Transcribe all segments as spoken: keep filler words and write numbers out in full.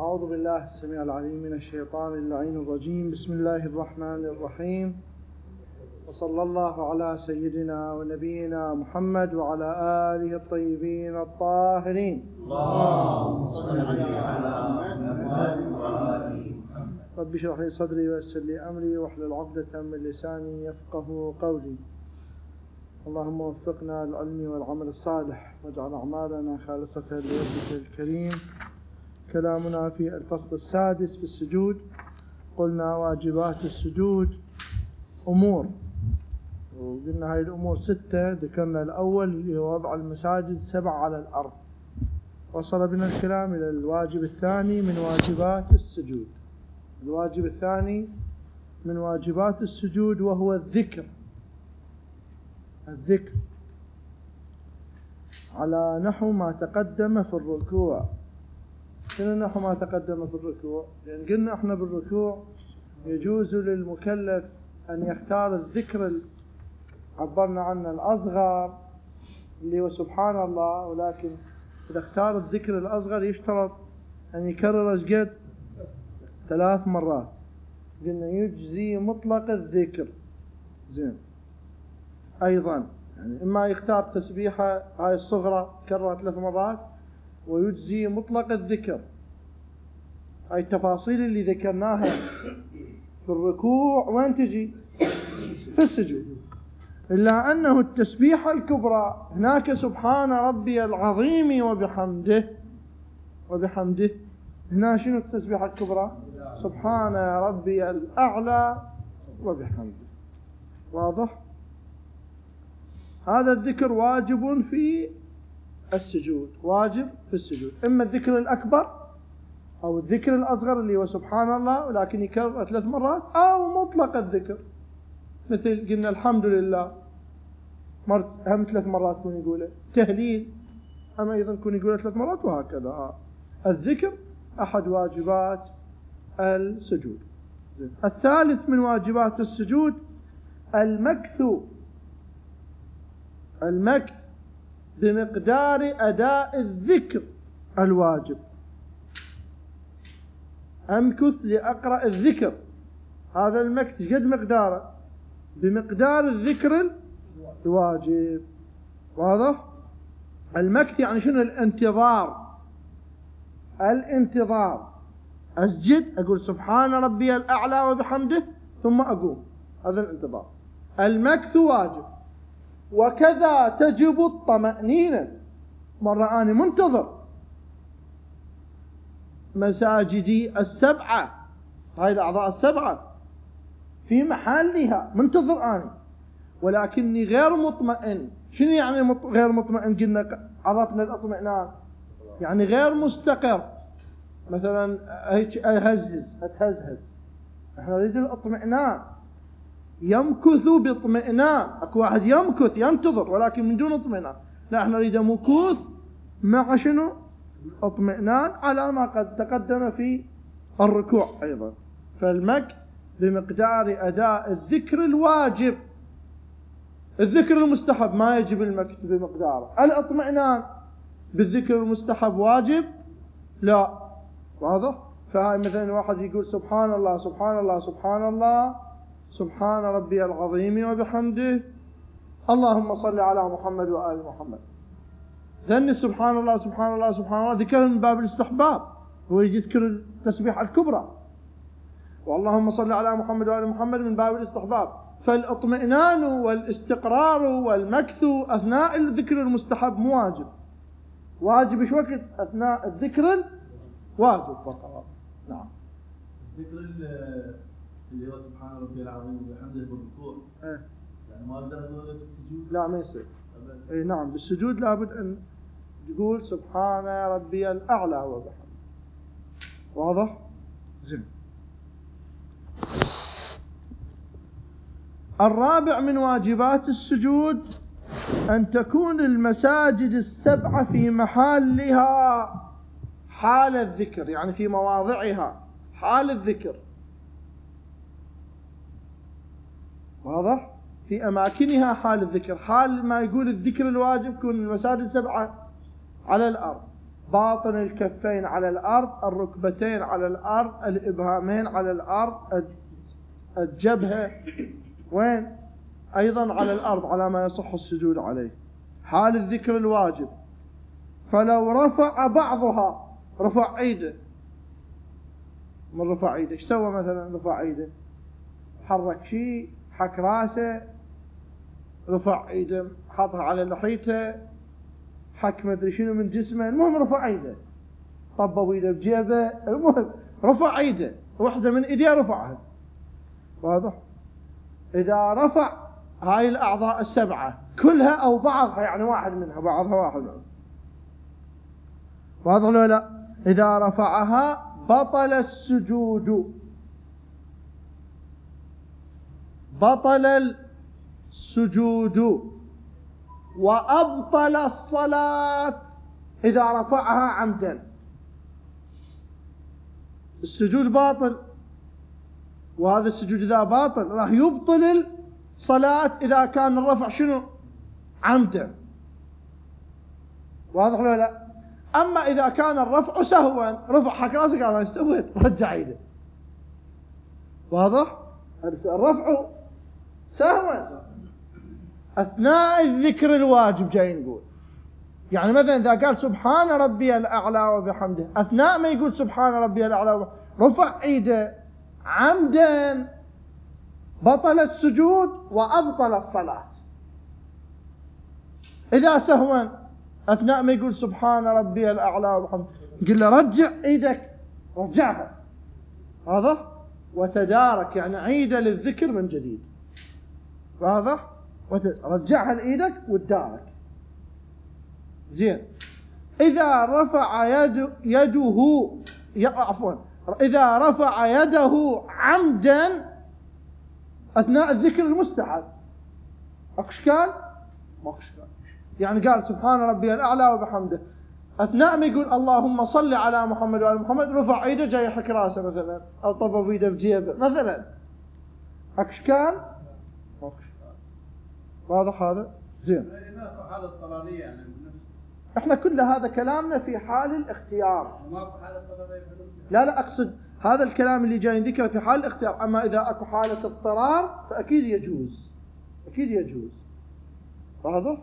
أعوذ بالله السميع العليم من الشيطان اللعين الرجيم. بسم الله الرحمن الرحيم، وصلى الله على سيدنا ونبينا محمد وعلى آله الطيبين الطاهرين. اللهم صل على محمد وعلى آله محمد. رب اشرح لي صدري ويسر لي أمري واحلل عقدة من لساني يفقه قولي. اللهم وفقنا للعلم والعمل الصالح واجعل أعمالنا خالصة لوجهك الكريم. كلامنا في الفصل السادس في السجود. قلنا واجبات السجود أمور، وقلنا هاي الأمور ستة. ذكرنا الأول اللي هو وضع المساجد سبع على الأرض. وصل بنا الكلام إلى الواجب الثاني من واجبات السجود. الواجب الثاني من واجبات السجود وهو الذكر. الذكر على نحو ما تقدم في الركوع. شنو نحو ما تقدم في الركوع؟ لأن قلنا احنا بالركوع يجوز للمكلف أن يختار الذكر عبرنا عنه الأصغر اللي هو سبحان الله، ولكن إذا اختار الذكر الأصغر يشترط أن يكرر قد ثلاث مرات. قلنا يجزي مطلق الذكر. زين. أيضا يعني إما يختار تسبيحة هاي الصغرى كررها ثلاث مرات، ويجزي مطلق الذكر. هاي التفاصيل اللي ذكرناها في الركوع وين تجي؟ في السجود. إلا أنه التسبيحة الكبرى هناك سبحان ربي العظيم وبحمده وبحمده. هنا شنو التسبيحة الكبرى؟ سبحان ربي الأعلى وبحمده. واضح؟ هذا الذكر واجب في السجود، واجب في السجود. إما الذكر الأكبر أو الذكر الأصغر اللي هو سبحان الله ولكن يكرر ثلاث مرات، أو مطلق الذكر مثل قلنا الحمد لله مرت هم ثلاث مرات كون يقوله. تهليل أما أيضا كون يقوله ثلاث مرات، وهكذا. الذكر أحد واجبات السجود. الثالث من واجبات السجود المكث. المكث بمقدار أداء الذكر الواجب. أمكث لأقرأ الذكر، هذا المكث قد مقداره؟ بمقدار الذكر الواجب. واضح؟ المكث يعني شنو؟ الانتظار. الانتظار أسجد أقول سبحان ربي الأعلى وبحمده ثم أقوم، هذا الانتظار. المكث واجب. وكذا تجب الطمأنينة. مرة أنا منتظر مساجدي السبعة، هاي الأعضاء السبعة في محلها، منتظر أنا ولكني غير مطمئن. شنو يعني غير مطمئن؟ قلنا عرفنا الاطمئنان يعني غير مستقر. مثلا هيك أهزهز أتهزهز، احنا نريد الاطمئنان. يمكث باطمئنان. اكو واحد يمكث ينتظر ولكن من دون اطمئنان، لا احنا نريد مكوث مع شنو؟ اطمئنان، على ما قد تقدم في الركوع ايضا. فالمكث بمقدار اداء الذكر الواجب. الذكر المستحب ما يجب المكث بمقداره. الاطمئنان بالذكر المستحب واجب؟ لا. واضح؟ فهاي مثلا واحد يقول سبحان الله سبحان الله سبحان الله سبحان ربي العظيم وبحمده اللهم صل على محمد وآل محمد. ذن سبحان الله سبحان الله سبحان الله ذكر من باب الاستحباب، هو يذكر التسبيح الكبرى. واللهم صل على محمد وآل محمد من باب الاستحباب. فالاطمئنان والاستقرار والمكث أثناء الذكر المستحب مو واجب. واجب ايش وقت؟ أثناء الذكر الواجب فقط. نعم. الذكر اللي هو سبحان ربي العظيم وبحمده بالركوع ايه يعني ما اقدر اقوله بالسجود؟ لا ما يصير. اي نعم بالسجود لابد ان تقول سبحان ربي الأعلى وبحمده. واضح؟ زين. الرابع من واجبات السجود أن تكون المساجد السبعة في محلها حال الذكر، يعني في مواضعها حال الذكر. واضح؟ في أماكنها حال الذكر. حال ما يقول الذكر الواجب كون المساجد السبعة على الأرض. باطن الكفين على الأرض، الركبتين على الأرض، الإبهامين على الأرض، الجبهة وين؟ أيضا على الأرض على ما يصح السجود عليه. حال الذكر الواجب، فلو رفع بعضها، رفع ايده، من رفع ايده ايش سوى مثلا؟ رفع ايده، حرك شيء، حك راسه، رفع ايده، حطها على لحيته، حك مدري شنو من جسمه، المهم رفع ايده، طبب ايده بجيبه، المهم رفع ايده، واحده من ايديه رفعها. واضح؟ اذا رفع هاي الاعضاء السبعه كلها او بعضها، يعني واحد منها، بعضها واحد منها، واضح ولا لا؟ اذا رفعها بطل السجود، بطل السجود وأبطل الصلاة إذا رفعها عمدا. السجود باطل، وهذا السجود إذا باطل راح يبطل الصلاة إذا كان الرفع شنو؟ عمدا. واضح ولا لا؟ أما إذا كان الرفع سهوا، رفع حك راسك على ما سويت، رجع يده. واضح؟ الرفع سهوا أثناء الذكر الواجب، جاي نقول يعني مثلا إذا قال سبحان ربي الأعلى وبحمده، أثناء ما يقول سبحان ربي الأعلى وبحمده رفع إيده عمدا، بطل السجود وأبطل الصلاة. إذا سهوا أثناء ما يقول سبحان ربي الأعلى وبحمده، قل له رجع إيدك، رجعها، واضح؟ وتدارك يعني عيد للذكر من جديد، واضح؟ رجعها لإيدك وتدارك. زين. إذا رفع يد يده عفوا إذا رفع يده عمدا أثناء الذكر المستحب، أشكال؟ ما أشكال. يعني قال سبحان ربي الأعلى وبحمده، أثناء ما يقول اللهم صل على محمد وعلى محمد رفع يده، جاي يحك راسه مثلا، أو طبب يده بجيبه مثلا، أشكال؟ ما أشكال. واضح هذا؟ زين. حالة اضطرارية يعني، احنا كل هذا كلامنا في حال الاختيار. ما في حالة اضطرارية. لا لا اقصد هذا الكلام اللي جاي نذكره في حال الاختيار، اما اذا اكو حالة اضطرار فاكيد يجوز، اكيد يجوز. واضح؟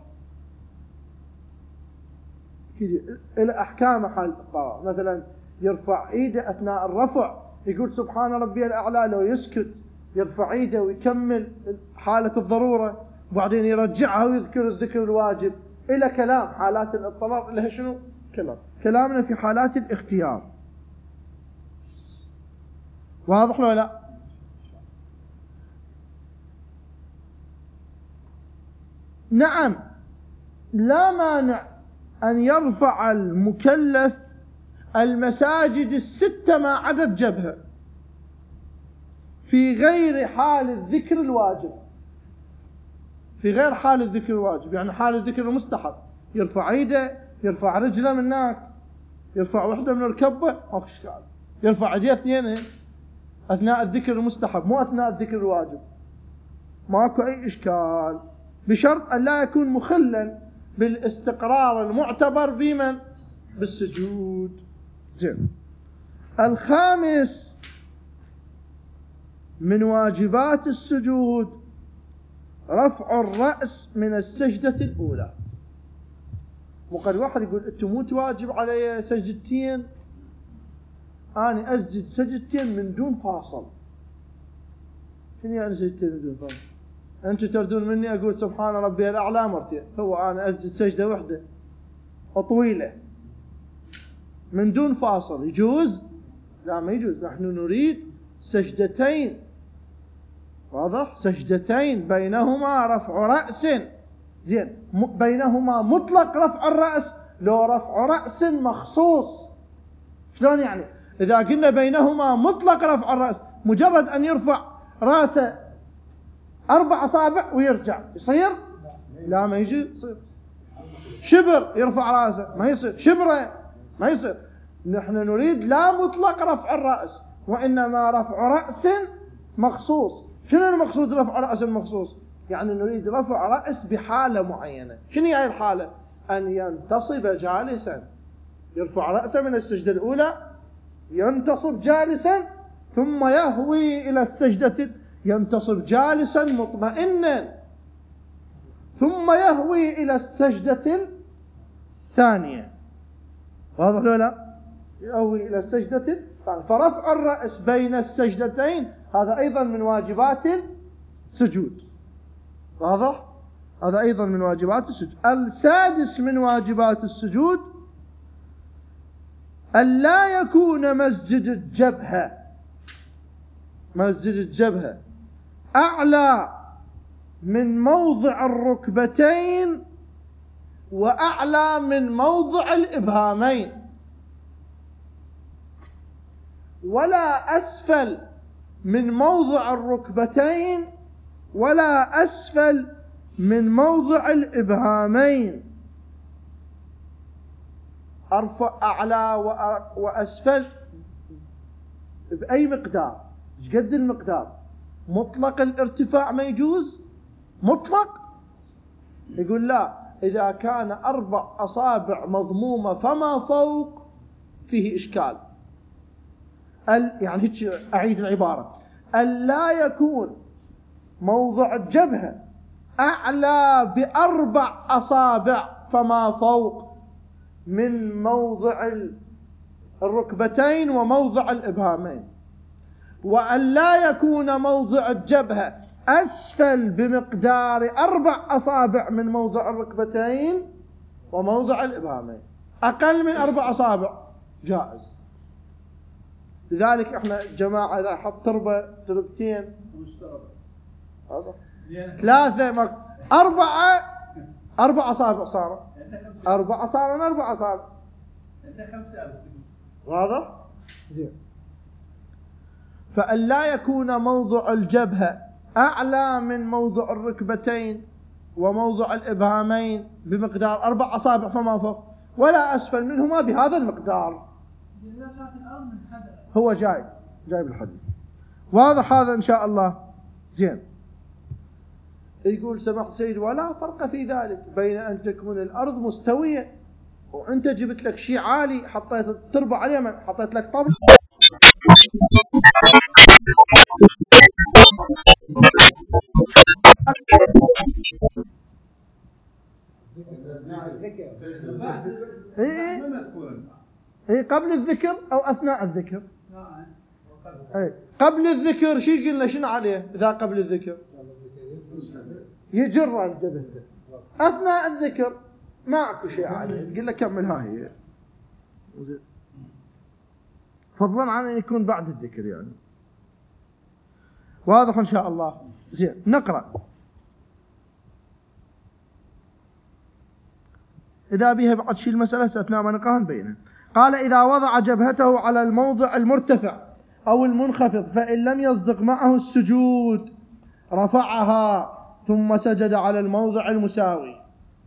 اكيد الى احكام حال الاضطرار، مثلا يرفع ايده اثناء الرفع، يقول سبحان ربي الاعلى، لو يسكت يرفع ايده ويكمل حالة الضرورة، وبعدين يرجعها ويذكر الذكر الواجب. إلى كلام حالات الاضطرار لها شنو؟ كلام. كلامنا في حالات الاختيار. واضح ولا لا؟ نعم، لا مانع أن يرفع المكلف المساجد الستة ما عدا الجبهة في غير حال الذكر الواجب، في غير حال الذكر الواجب، يعني حال الذكر المستحب يرفع يده، يرفع رجله من هناك، يرفع وحده من الكبه، ماكو اشكال. يرفع يديه اثنين اثناء الذكر المستحب، مو اثناء الذكر الواجب، ماكو اي اشكال، بشرط ان لا يكون مخلا بالاستقرار المعتبر بمن؟ بالسجود. زين. الخامس من واجبات السجود رفع الرأس من السجدة الأولى. وقد واحد يقول أنت مو واجب علي سجدتين، أنا أسجد سجدتين من دون فاصل. شنو يعني سجدتين من دون فاصل؟ أنتم تردون مني أقول سبحان ربي الأعلى مرتين، هو أنا أسجد سجدة واحدة طويلة من دون فاصل، يجوز؟ لا ما يجوز، نحن نريد سجدتين، واضح؟ سجدتين بينهما رفع رأس. زين. بينهما مطلق رفع الرأس لو رفع رأس مخصوص. شلون يعني؟ إذا قلنا بينهما مطلق رفع الرأس، مجرد أن يرفع رأسه أربع أصابع ويرجع، يصير؟ لا ما يجي يصير. شبر يرفع رأسه ما يصير، شبره ما يصير. نحن نريد لا مطلق رفع الرأس، وإنما رفع رأس مخصوص. شنو المقصود رفع رأس مخصوص؟ يعني نريد رفع رأس بحالة معينة. شنو هي الحالة؟ أن ينتصب جالسا. يرفع رأسه من السجدة الأولى، ينتصب جالسا، ثم يهوي إلى السجدة، ينتصب جالسا مطمئنا، ثم يهوي إلى السجدة الثانية. واضح ولا لا؟ يهوي إلى السجدة الثانية. فرفع الرأس بين السجدتين هذا أيضا من واجبات السجود. واضح؟ هذا أيضا من واجبات السجود. السادس من واجبات السجود أن لا يكون مسجد الجبهة مسجد الجبهة أعلى من موضع الركبتين وأعلى من موضع الإبهامين، ولا أسفل من موضع الركبتين ولا أسفل من موضع الإبهامين. أرفع أعلى وأسفل بأي مقدار؟ ايش قد المقدار؟ مطلق الارتفاع ما يجوز؟ مطلق؟ يقول لا، إذا كان أربع أصابع مضمومة فما فوق فيه إشكال. يعني هيك أعيد العبارة: ألا يكون موضع الجبهة أعلى بأربع أصابع فما فوق من موضع الركبتين وموضع الإبهامين، وأن لا يكون موضع الجبهة أسفل بمقدار أربع أصابع من موضع الركبتين وموضع الإبهامين. أقل من أربع أصابع جائز. لذلك إحنا جماعة إذا حط تربة تربتين ثلاثة أربعة أربع أصابع صار أربع أصابع أربع أصابع. واضح؟ زين. فأن لا يكون موضع الجبهة أعلى من موضع الركبتين وموضع الإبهامين بمقدار أربع أصابع فما فوق، ولا أسفل منهما بهذا المقدار. هو جاي جاي بالحديث. واضح هذا إن شاء الله؟ زين. يقول سمح سيد: ولا فرق في ذلك بين أن تكون الأرض مستوية وأنت جبت لك شيء عالي حطيت التربة عليه، من حطيت لك طبل إيه إيه قبل الذكر أو أثناء الذكر؟ إيه قبل الذكر شيء قلنا شنو عليه؟ إذا قبل الذكر يجر الجبهة. أثناء الذكر ما أكو شيء عليه، قلنا كمل هاي، فضلا عن أن يكون بعد الذكر يعني. واضح إن شاء الله؟ زين. نقرأ إذا بها بعد شيء المسألة أثناء ما نقرأها بينه. قال: إذا وضع جبهته على الموضع المرتفع أو المنخفض فإن لم يصدق معه السجود رفعها ثم سجد على الموضع المساوي.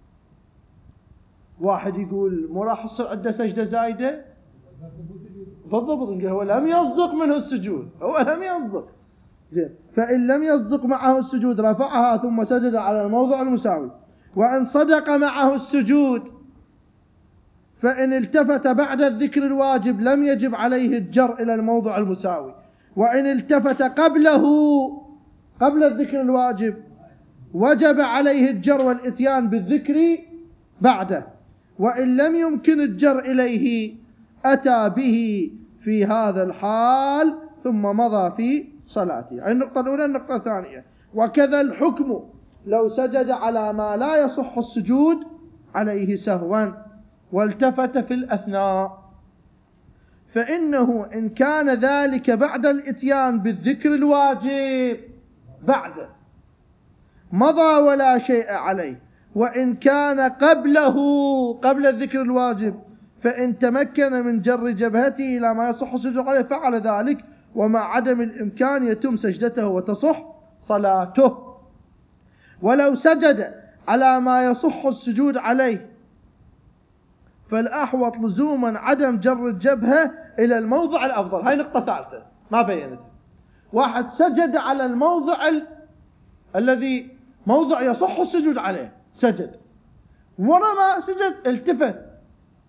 واحد يقول: مو راح يصير عنده سجدة زايدة؟ بالضبط، هو لم يصدق منه السجود، هو لم يصدق. زين. فإن لم يصدق معه السجود رفعها ثم سجد على الموضع المساوي. وإن صدق معه السجود فإن التفت بعد الذكر الواجب لم يجب عليه الجر إلى الموضع المساوي، وإن التفت قبله قبل الذكر الواجب وجب عليه الجر والإتيان بالذكر بعده، وإن لم يمكن الجر إليه أتى به في هذا الحال ثم مضى في صلاته. النقطة الأولى. النقطة الثانية: وكذا الحكم لو سجد على ما لا يصح السجود عليه سهوا والتفت في الأثناء، فإنه إن كان ذلك بعد الإتيان بالذكر الواجب بعده مضى ولا شيء عليه، وإن كان قبله قبل الذكر الواجب فإن تمكن من جر جبهته إلى ما يصح السجود عليه فعل ذلك، ومع عدم الإمكان يتم سجدته وتصح صلاته. ولو سجد على ما يصح السجود عليه فالأحوط لزوما عدم جر الجبهة إلى الموضع الأفضل. هاي نقطة ثالثة ما بينتها. واحد سجد على الموضع ال... الذي موضع يصح السجود عليه، سجد، ورا ما سجد التفت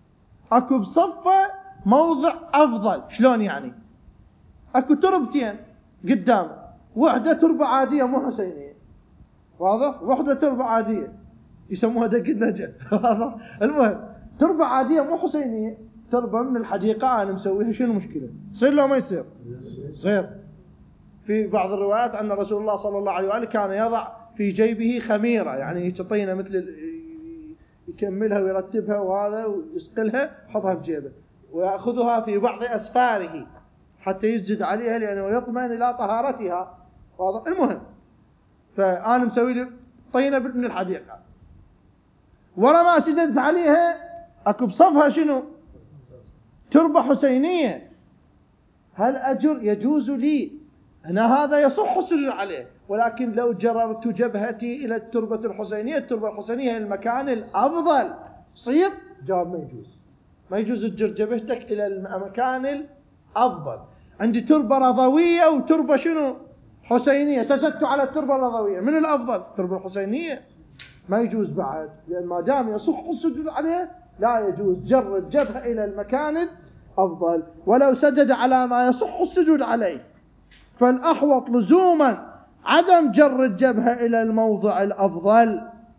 اكو بصفه موضع افضل. شلون يعني؟ اكو تربتين قدامه، وحده تربه عاديه مو حسينيه، واضح؟ وحده تربه عاديه يسموها دق النجف، واضح؟ المهم تربه عاديه مو حسينيه، تربه من الحديقه انا مسويها، شنو المشكله؟ يصير لو ما يصير؟ يصير. في بعض الروايات ان رسول الله صلى الله عليه واله كان يضع في جيبه خميره، يعني تعطينا مثل يكملها ويرتبها وهذا ويسقلها يحطها بجيبه، ويأخذها في بعض أسفاره حتى يسجد عليها لأنه يطمئن إلى طهارتها، واضح؟ المهم فأنا مسوي لي طينة من الحديقة، ورا ما سجدت عليها أكو بصفها شنو؟ تربة حسينية. هل أجر يجوز لي هنا؟ هذا يصح السجود عليه، ولكن لو جررت جبهتي إلى التربة الحسينية، التربة الحسينية هي المكان الأفضل، صير؟ جواب ما يجوز. ما يجوز تجر جبهتك إلى المكان الأفضل. عندي تربة رضوية وتربة شنو؟ حسينية، سجدت على التربة الرضوية، من الأفضل؟ التربة الحسينية. ما يجوز بعد، لأن ما دام يصح السجود عليه لا يجوز جر الجبهة إلى المكان الأفضل، ولو سجد على ما يصح السجود عليه فالأحوط لزوما عدم جر الجبهة إلى الموضع الأفضل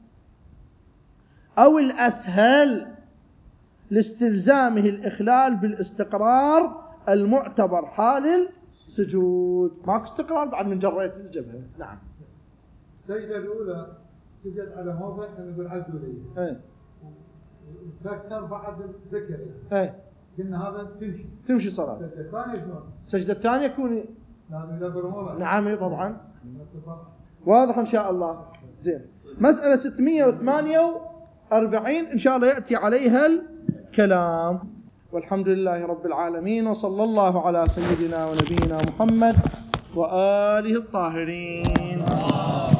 أو الأسهل لاستلزامه الإخلال بالاستقرار المعتبر حال السجود. ماك استقرار بعد من جريت الجبهة. نعم. السجدة الأولى سجد على موضع نقول عدوا لي، ايه، وذكر بعد الذكر يعني، ايه، قلنا هذا تمشي تمشي صلاة. السجدة الثانية شلون؟ السجدة الثانية يكون لازم يدبر موضع. نعم طبعا، واضح إن شاء الله. زين، مسألة ستمائة وثمانية وأربعين إن شاء الله يأتي عليها الكلام. والحمد لله رب العالمين، وصلى الله على سيدنا ونبينا محمد وآله الطاهرين.